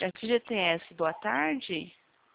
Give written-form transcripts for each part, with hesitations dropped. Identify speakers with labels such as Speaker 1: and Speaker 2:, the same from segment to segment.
Speaker 1: FGTS, boa tarde.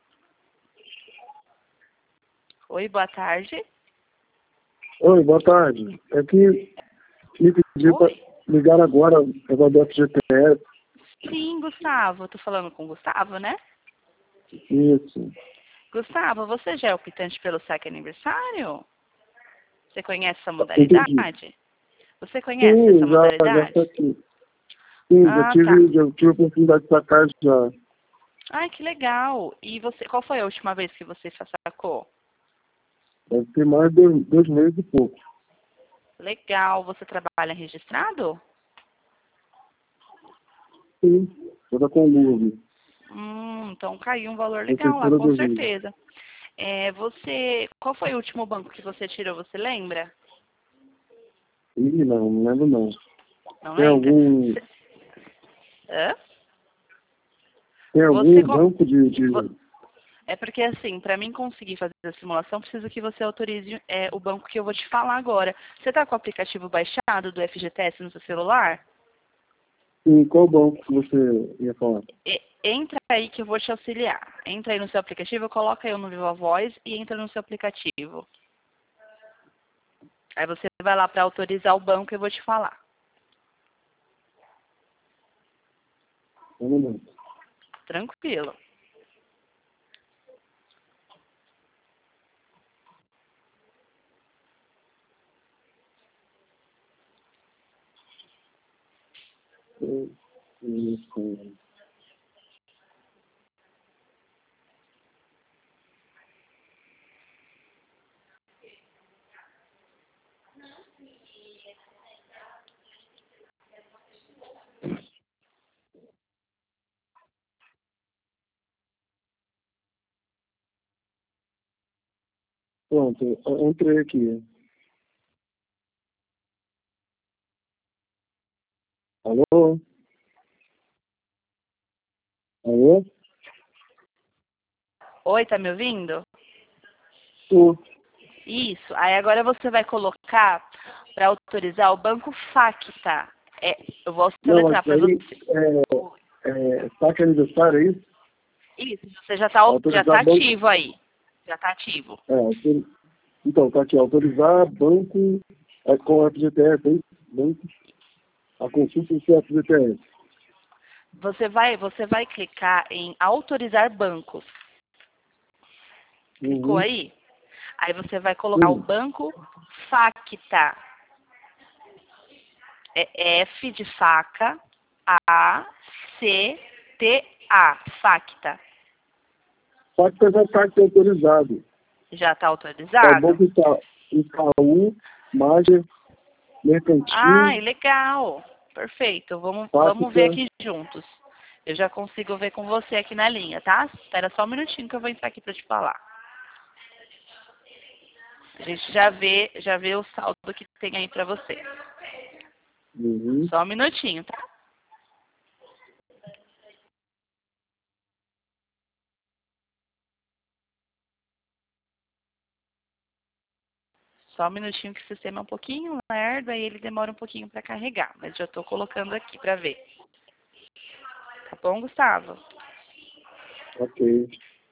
Speaker 1: Oi, boa tarde.
Speaker 2: Oi, boa tarde. É que me pediu para ligar agora agora do FGTS.
Speaker 1: Sim, Gustavo. Tô falando com o Gustavo, né?
Speaker 2: Isso.
Speaker 1: Gustavo, você já é optante pelo saque aniversário? Você conhece essa
Speaker 2: Entendi.
Speaker 1: modalidade? Você conhece essa
Speaker 2: Sim, já
Speaker 1: modalidade?
Speaker 2: saquei. Sim,
Speaker 1: Ah, tá.
Speaker 2: já tive a oportunidade de sacar já.
Speaker 1: Ai, que legal. E você, qual foi a última vez que você sacou?
Speaker 2: Deve ter mais de 2 meses e pouco.
Speaker 1: Legal. Você trabalha registrado?
Speaker 2: Sim, toda com Lube.
Speaker 1: Então caiu um valor legal lá,
Speaker 2: Prefeitura
Speaker 1: com
Speaker 2: do Rio.
Speaker 1: certeza. Qual foi o último banco que você tirou? Você lembra?
Speaker 2: Ih, não lembro não.
Speaker 1: Não
Speaker 2: Tem
Speaker 1: lembra?
Speaker 2: algum,
Speaker 1: Hã?
Speaker 2: tem
Speaker 1: Você
Speaker 2: algum banco de...
Speaker 1: É porque, assim, para mim conseguir fazer a simulação, preciso que você autorize o banco que eu vou te falar agora. Você está com o aplicativo baixado do FGTS no seu celular?
Speaker 2: Sim, qual banco que você ia falar?
Speaker 1: Entra aí que eu vou te auxiliar. Entra aí no seu aplicativo, coloca eu no Viva Voz e entra no seu aplicativo. Aí você vai lá para autorizar o banco que eu vou te falar.
Speaker 2: Um momento.
Speaker 1: Tranquilo.
Speaker 2: Isso. Pronto, eu entrei aqui. Alô? Alô?
Speaker 1: Oi, tá me ouvindo?
Speaker 2: Tô.
Speaker 1: Isso. Aí agora você vai colocar para autorizar o banco Facta. Eu vou
Speaker 2: Não,
Speaker 1: soletrar
Speaker 2: isso
Speaker 1: para você.
Speaker 2: aí saque aniversário, é isso?
Speaker 1: Isso, você já tá
Speaker 2: Autorizar banco.
Speaker 1: ativo aí. Já tá ativo.
Speaker 2: Então, tá aqui, autorizar banco com FGTS, hein? Banco, a consulta do seu FGTS.
Speaker 1: Você vai clicar em autorizar bancos. Clicou
Speaker 2: Uhum.
Speaker 1: aí? Aí você vai colocar o
Speaker 2: Sim.
Speaker 1: banco Facta. É F de faca, A, C, T, A. Facta.
Speaker 2: Só que já está aqui autorizado.
Speaker 1: Já está
Speaker 2: É o
Speaker 1: autorizado?
Speaker 2: Banco Itaú, Mager, Mercantil,
Speaker 1: Ai, legal. Perfeito. Vamos ver
Speaker 2: Fábrica.
Speaker 1: aqui juntos. Eu já consigo ver com você aqui na linha, tá? Espera só um minutinho que eu vou entrar aqui para te falar. A gente já vê o saldo que tem aí para você.
Speaker 2: Uhum.
Speaker 1: Só um minutinho, tá? Só um minutinho que o sistema é um pouquinho lerdo, aí ele demora um pouquinho para carregar. Mas já estou colocando aqui para ver. Tá bom, Gustavo?
Speaker 2: Ok.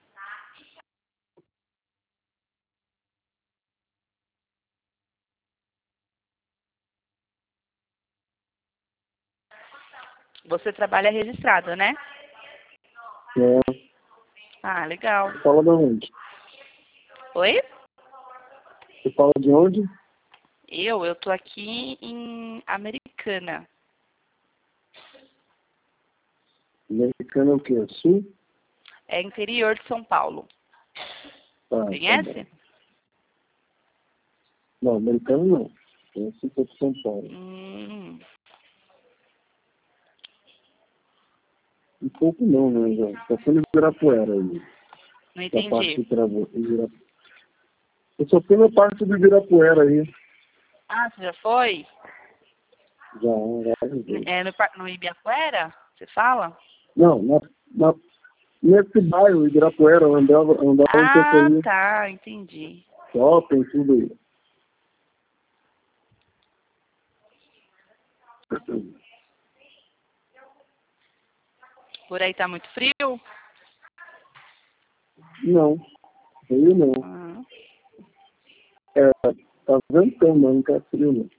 Speaker 1: Você trabalha registrado, né?
Speaker 2: É.
Speaker 1: Ah, legal.
Speaker 2: Você fala de onde?
Speaker 1: Oi?
Speaker 2: Você fala de onde?
Speaker 1: Eu tô aqui em Americana.
Speaker 2: Americana é o quê? Sul?
Speaker 1: É interior de São Paulo.
Speaker 2: Tá bom.
Speaker 1: Conhece?
Speaker 2: Não, americano não. Eu sou de São Paulo. Um pouco não, né, já. Só fui no Ibirapuera aí.
Speaker 1: Não
Speaker 2: Da parte
Speaker 1: entendi.
Speaker 2: de Ibirapuera. Eu só fui na parte do Ibirapuera aí.
Speaker 1: Ah, você já foi?
Speaker 2: Já, várias vezes.
Speaker 1: No Ibirapuera? Você fala?
Speaker 2: Não, nesse bairro, Ibirapuera, eu andava um pouco
Speaker 1: Ah,
Speaker 2: aí.
Speaker 1: tá, entendi.
Speaker 2: Shopping, tudo aí.
Speaker 1: Por aí tá muito frio?
Speaker 2: Não, frio não.
Speaker 1: Ah,
Speaker 2: Tá ventando, não tá frio não.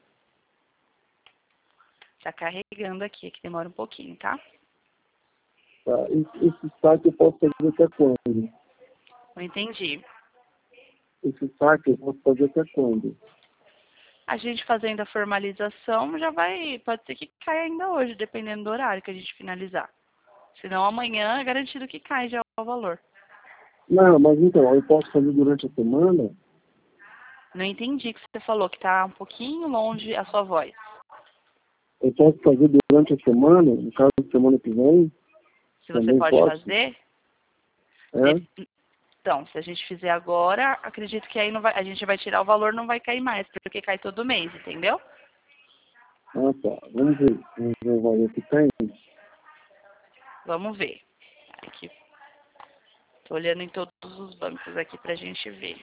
Speaker 1: tá carregando aqui, que demora um pouquinho, tá?
Speaker 2: Tá? Esse saque eu posso fazer até quando?
Speaker 1: Não entendi.
Speaker 2: Esse saque eu posso fazer até quando?
Speaker 1: A gente fazendo a formalização já vai, pode ser que caia ainda hoje, dependendo do horário que a gente finalizar. Senão amanhã é garantido que cai já o valor.
Speaker 2: Não, mas então, eu posso fazer durante a semana?
Speaker 1: Não entendi que você falou que tá um pouquinho longe a sua voz.
Speaker 2: Eu posso fazer durante a semana, no caso de semana que vem?
Speaker 1: Se você
Speaker 2: Também
Speaker 1: pode
Speaker 2: posso?
Speaker 1: fazer,
Speaker 2: É?
Speaker 1: então, se a gente fizer agora, acredito que aí não vai, a gente vai tirar o valor, não vai cair mais, porque cai todo mês, entendeu?
Speaker 2: Ah, tá. Vamos ver. Vamos ver o valor que tem.
Speaker 1: Vamos ver. Aqui, tô olhando em todos os bancos aqui pra gente ver.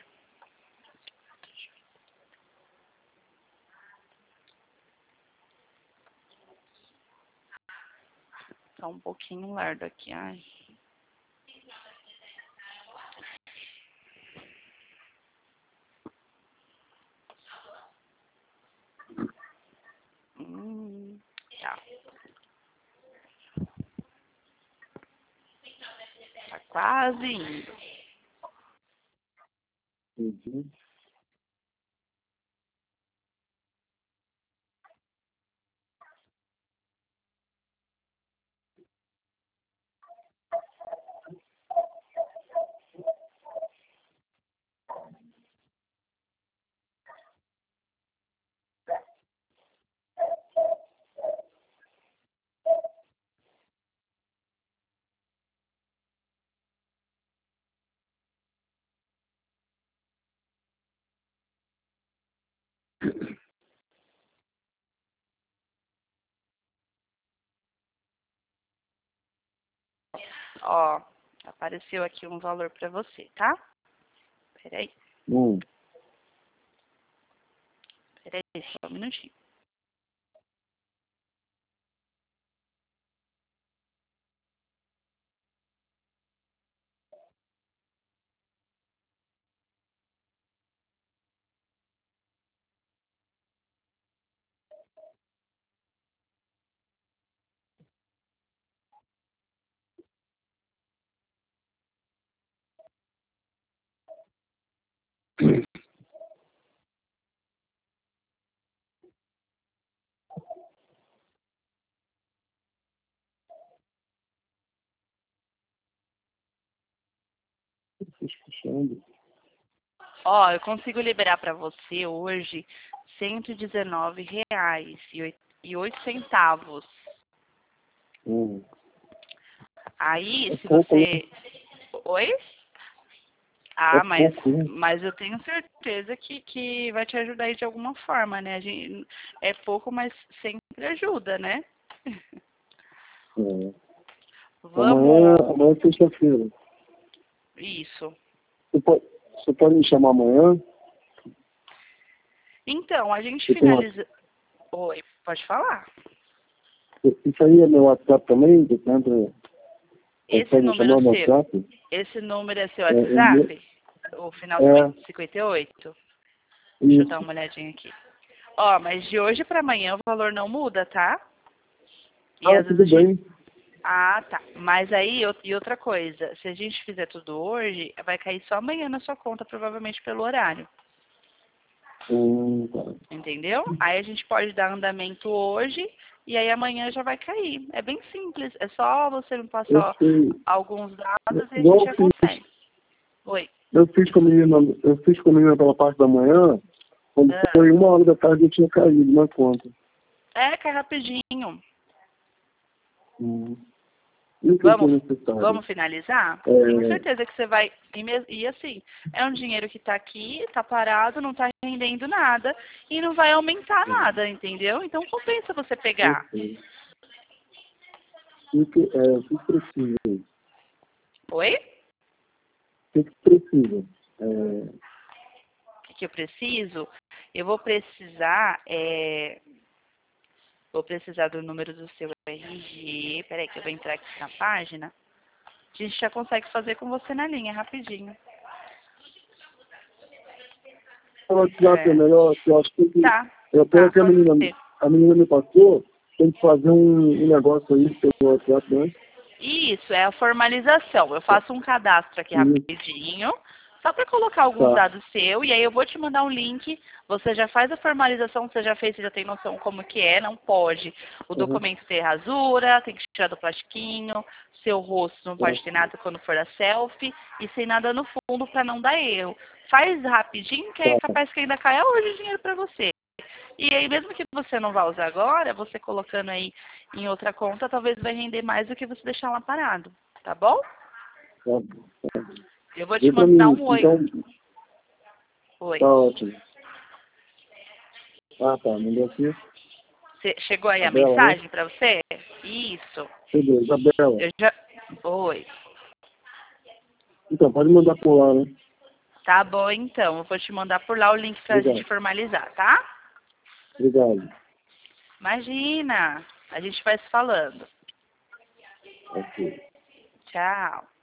Speaker 1: Tá um pouquinho largo aqui, ai. Tá. Tá quase indo.
Speaker 2: Uhum.
Speaker 1: Ó, apareceu aqui um valor pra você, tá? Peraí,
Speaker 2: Hum.
Speaker 1: só um minutinho.
Speaker 2: Fechando.
Speaker 1: Ó, eu consigo liberar pra você hoje R$ 119,08.
Speaker 2: Hum.
Speaker 1: Aí,
Speaker 2: É
Speaker 1: se
Speaker 2: pouco, né?
Speaker 1: você... Oi?
Speaker 2: É
Speaker 1: Ah,
Speaker 2: pouco, né?
Speaker 1: mas eu tenho certeza que vai te ajudar aí de alguma forma, né? A gente, é pouco, mas sempre ajuda, né?
Speaker 2: É.
Speaker 1: Vamos...
Speaker 2: Amanhã é sexta-feira.
Speaker 1: Isso.
Speaker 2: Você pode me chamar amanhã?
Speaker 1: Então, a gente
Speaker 2: Eu tenho
Speaker 1: finaliza... Oi, pode falar.
Speaker 2: Isso aí é meu WhatsApp também? Você
Speaker 1: Esse
Speaker 2: consegue me
Speaker 1: número
Speaker 2: chamar no
Speaker 1: seu,
Speaker 2: WhatsApp?
Speaker 1: esse número é seu
Speaker 2: É,
Speaker 1: WhatsApp? O final
Speaker 2: é,
Speaker 1: 58? Deixa eu dar
Speaker 2: isso.
Speaker 1: uma olhadinha aqui. Ó, mas de hoje para amanhã o valor não muda, tá? E
Speaker 2: Ah,
Speaker 1: às vezes
Speaker 2: tudo
Speaker 1: a gente...
Speaker 2: bem.
Speaker 1: Ah, tá. Mas aí, e outra coisa, se a gente fizer tudo hoje, vai cair só amanhã na sua conta, provavelmente pelo horário.
Speaker 2: Tá.
Speaker 1: Entendeu? Aí a gente pode dar andamento hoje e aí amanhã já vai cair. É bem simples. É só você me
Speaker 2: Eu
Speaker 1: passar
Speaker 2: sei.
Speaker 1: alguns dados e a gente
Speaker 2: Igual
Speaker 1: já consegue. Oi.
Speaker 2: eu fiz com a menina pela parte da manhã, quando
Speaker 1: Ah.
Speaker 2: foi 1 hora da tarde eu tinha caído na conta.
Speaker 1: É, cai rapidinho.
Speaker 2: Hum. E o que é necessário?
Speaker 1: Vamos finalizar? Tenho
Speaker 2: É,
Speaker 1: certeza que você vai. E assim, é um dinheiro que está aqui, está parado, não está rendendo nada e não vai aumentar nada, entendeu? Então compensa você
Speaker 2: eu
Speaker 1: pegar.
Speaker 2: sei. O que precisa?
Speaker 1: Oi?
Speaker 2: O que precisa?
Speaker 1: O que eu preciso? Eu vou precisar, vou precisar do número do seu RG. Peraí que eu vou entrar aqui na página. A gente já consegue fazer com você na linha, rapidinho.
Speaker 2: O WhatsApp é melhor, que eu acho que
Speaker 1: Tá.
Speaker 2: eu
Speaker 1: Tá,
Speaker 2: quero que a
Speaker 1: pode
Speaker 2: menina
Speaker 1: ser.
Speaker 2: me passou, tem que fazer um negócio aí pelo WhatsApp, né?
Speaker 1: Isso, é a formalização. Eu faço um cadastro aqui
Speaker 2: Sim.
Speaker 1: rapidinho, só para colocar alguns
Speaker 2: Tá.
Speaker 1: dados seu, e aí eu vou te mandar um link. Você já faz a formalização, você já fez, você já tem noção como que é, não pode. O
Speaker 2: Uhum.
Speaker 1: documento ter rasura, tem que tirar do plastiquinho, seu rosto não pode ter nada quando for a selfie, e sem nada no fundo para não dar erro. Faz rapidinho, que aí é
Speaker 2: Tá.
Speaker 1: capaz que ainda caia hoje o dinheiro para você. E aí, mesmo que você não vá usar agora, você colocando aí em outra conta, talvez vai render mais do que você deixar lá parado. Tá bom?
Speaker 2: Tá.
Speaker 1: Eu vou te
Speaker 2: Vê pra
Speaker 1: mandar
Speaker 2: mim,
Speaker 1: um oi.
Speaker 2: então,
Speaker 1: Oi.
Speaker 2: tá ótimo. Ah, tá, mandou aqui.
Speaker 1: Chegou aí a
Speaker 2: Isabela, né?
Speaker 1: mensagem para você? Isso.
Speaker 2: Chegou, Isabela.
Speaker 1: Eu já... Oi.
Speaker 2: Então, pode mandar por lá, né?
Speaker 1: Tá bom, então. Eu vou te mandar por lá o link pra gente
Speaker 2: Obrigado.
Speaker 1: formalizar, tá?
Speaker 2: Obrigado.
Speaker 1: Imagina. A gente vai se falando.
Speaker 2: Ok.
Speaker 1: Tchau.